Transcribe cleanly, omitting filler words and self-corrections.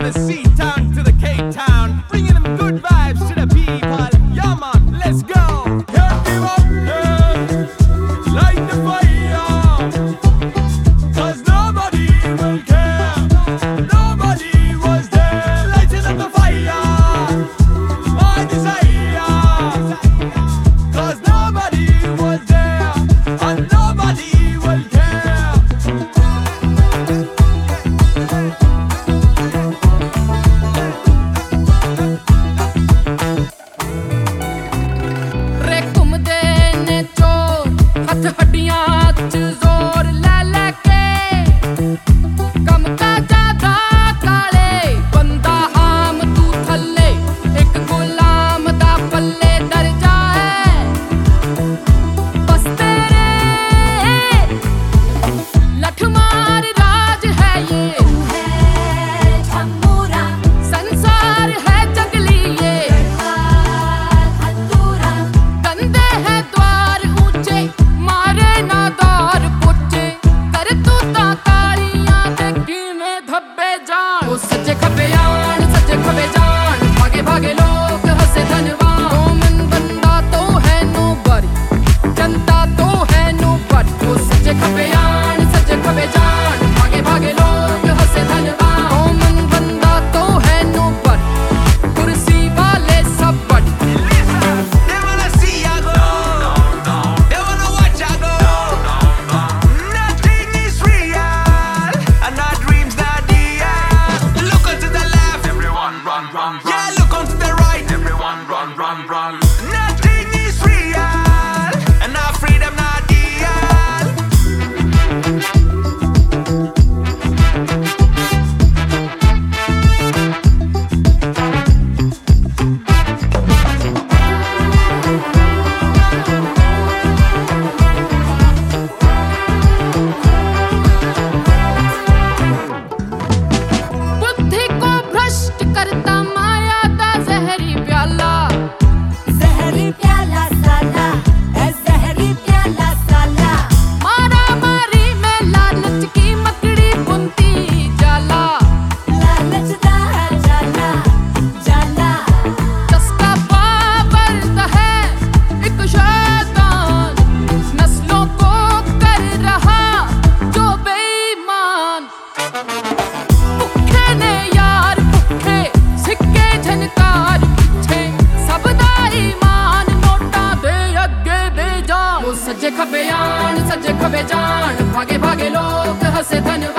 the C-Town to the K-Town, bringing them good vibes to the people. Yeah, man, let's go. Can't give up, yeah. Light the fire, 'cause nobody will care. Nobody was there. Lighting up the fire, my desire, 'cause nobody was there, and nobody will care. रे घुमदे ने चोर हथ हड्डियां च जोर ले लेके कम का ज्यादा काले बंदा आम तू थल्ले एक गुलाम दा पल्ले डर जाए बस तेरे लठ मार राज है ये संसार है जंगली ये गंदे है द्वार ऊंचे मारे ना दौर पुच्चे कर तू ता तालियां ते कीने धब्बे जान ओ सज्जे खब्बे जान भागे भागे लोग हंसे धनवान कॉमन बंदा तो है नोबडी जनता तो है नोबडी ओ सज्जे खब्बे जान भागे भागे लोग हंसे धनवान कॉमन बंदा तो है नोबडी कुर्सी वाले सब बड़ी They wanna see ya go, they wanna watch ya go. Nothing is real, and our dreams not real. Look onto the left, Everyone run, run, run. yeah, look onto the right. Everyone run, run, run. Nothing is real, and our freedom not real. बुद्धि को भ्रष्ट करता माया दा जहरी प्याला जहरी प्याला साला है जहरी प्याला साला मारा मारी में लालच की मकड़ी बुनती जाला लालच दा है जाला जाला चस्का पाबंद है एक शैतान नस्लों को कर रहा जो बेईमान भुखे ने यार भुखे सिक्के झनकार पीछे सब दा ईमान नोटा दे अगे बेजान वो सज्जे खब्बे जान भागे भागे लोग हंसे धन